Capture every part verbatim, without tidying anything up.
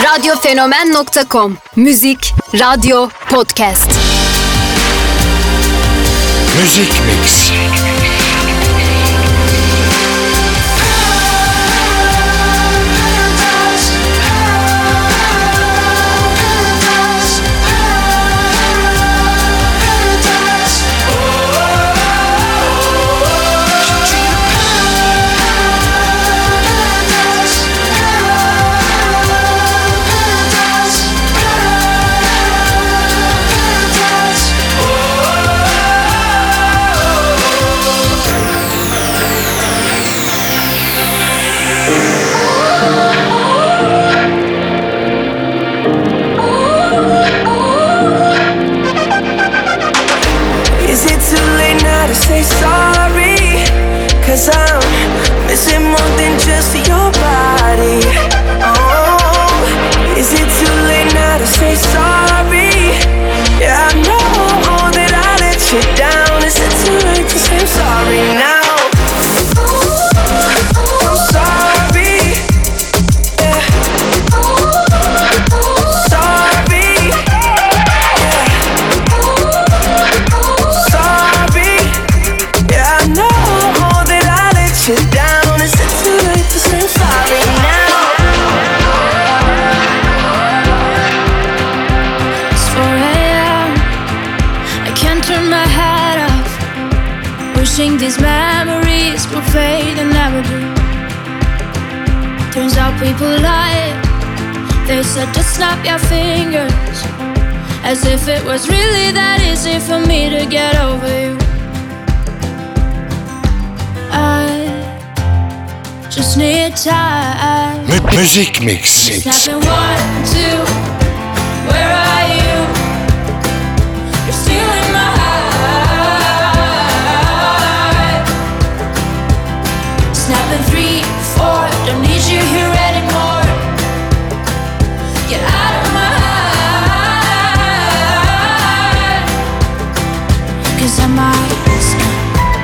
radyofenomen nokta com. Müzik, radyo, podcast. Müzik Mix. Say sorry, cause I'm missing more than just your body. Oh, is it too late now to say sorry? Yeah, I know that I let you down. Is it too late to say I'm sorry now? I'm sorry, yeah. Sorry, yeah. Sorry. I know that I let you down. Is it too late to say sorry now? It's four a.m. I can't turn my head off, wishing these memories will fade and never do. Turns out people lie. They said just snap your fingers, as if it was really that easy for me to get over you. I just need time. M- Müzik Mix. Snapping one, two, where are you? You're stealing my heart. Snapping three, four, don't need you here anymore. Get out of my heart, 'cause I might snap.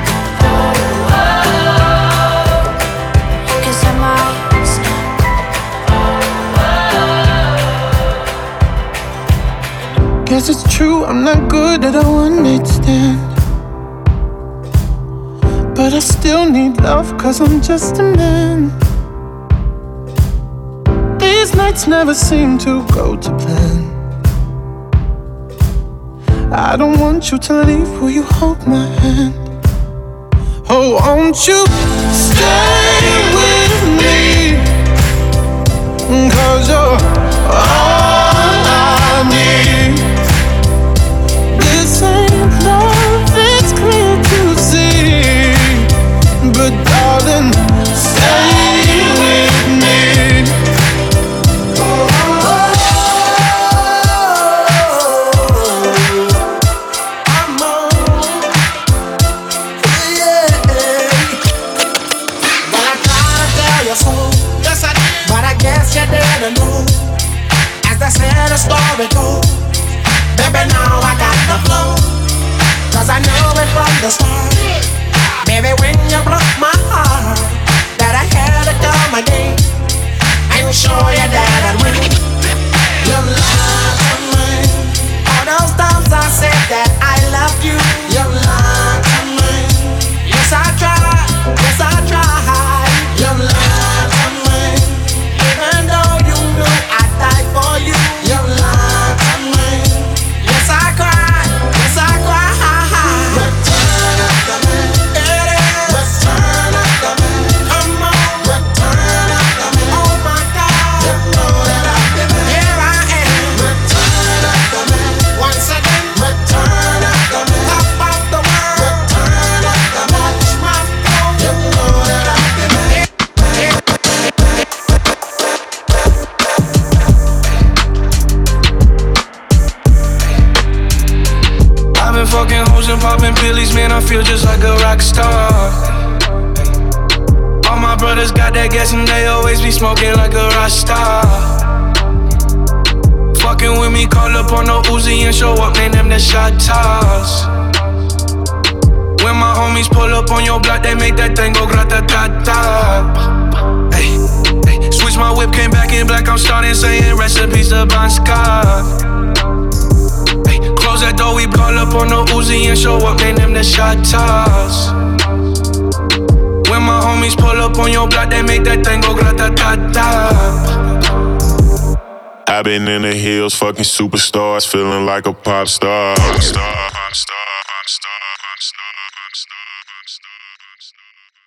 Guess it's true, I'm not good at a one-night stand, but I still need love, cause I'm just a man. These nights never seem to go to plan. I don't want you to leave, will you hold my hand? Oh, won't you stay with me, cause you're all I need. This ain't love, it's clear to see, but darling, stay with me. Oh, I'm on, yeah. But I tried to tell you so, yes I did, but I guess you didn't know. As I said, the story goes, baby, now I got the flow, 'cause I knew it from the start. Baby, when you broke my heart, that I had to come again and show you that I'd win. You lied to me. All those times I said that I loved you, you lied to me. Yes, I tried, yes, I tried. You lied to me. Even though you knew I'd die for you, you lied to me. Yes, I cried, yes, I cried. Return of the man, it is. Return of the man, come on. Return of the man, oh my God. You know that I've been there. Here I am. Return of the man, once again. Return of the man, top of the world. Return of the man, watch my flow. You know that I've been there. I've been fucking hoes and popping pillies, man, I feel just like a rock star. All my brothers got that gas and they always be smoking like a rock star. Fucking with me, call up on no Uzi and show up, man, them the shot toss. When my homies pull up on your block, they make that thing go grata-ta-ta. Hey, hey, Switch my whip, came back in black, I'm starting saying recipes to Bon Scott. Hey, close that door, we ball up on the Uzi and show up, name them the shot toss. When my homies pull up on your block, they make that thing go grata-ta-ta. I've been in the hills, fucking superstars, feeling like a pop star. Pop star, pop star, pop star, pop star, pop star, pop star.